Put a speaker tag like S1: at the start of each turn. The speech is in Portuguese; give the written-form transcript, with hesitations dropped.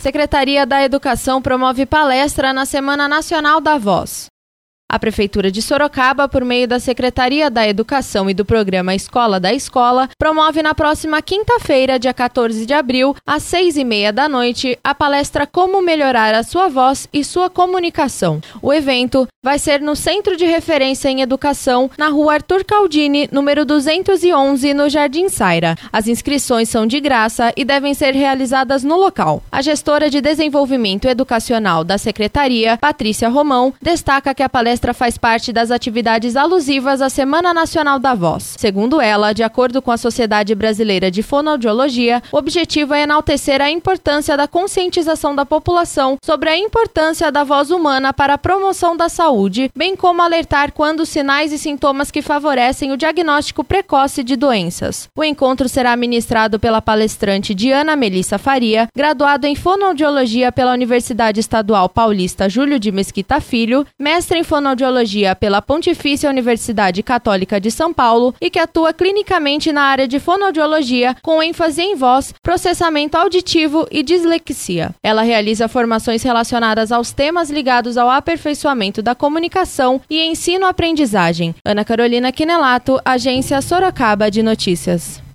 S1: Secretaria da Educação promove palestra na Semana Nacional da Voz. A Prefeitura de Sorocaba, por meio da Secretaria da Educação e do programa Escola da Escola, promove na próxima quinta-feira, dia 14 de abril, às 6h30 da noite, a palestra Como Melhorar a Sua Voz e Sua Comunicação. O evento vai ser no Centro de Referência em Educação, na Rua Arthur Caldini, número 211, no Jardim Saira. As inscrições são de graça e devem ser realizadas no local. A gestora de Desenvolvimento Educacional da Secretaria, Patrícia Romão, destaca que a palestra faz parte das atividades alusivas à Semana Nacional da Voz. Segundo ela, de acordo com a Sociedade Brasileira de Fonoaudiologia, o objetivo é enaltecer a importância da conscientização da população sobre a importância da voz humana para a promoção da saúde, bem como alertar quando os sinais e sintomas que favorecem o diagnóstico precoce de doenças. O encontro será ministrado pela palestrante Diana Melissa Faria, graduada em Fonoaudiologia pela Universidade Estadual Paulista Júlio de Mesquita Filho, mestre em Fonoaudiologia pela Pontifícia Universidade Católica de São Paulo e que atua clinicamente na área de fonoaudiologia com ênfase em voz, processamento auditivo e dislexia. Ela realiza formações relacionadas aos temas ligados ao aperfeiçoamento da comunicação e ensino-aprendizagem. Ana Carolina Quinelato, Agência Sorocaba de Notícias.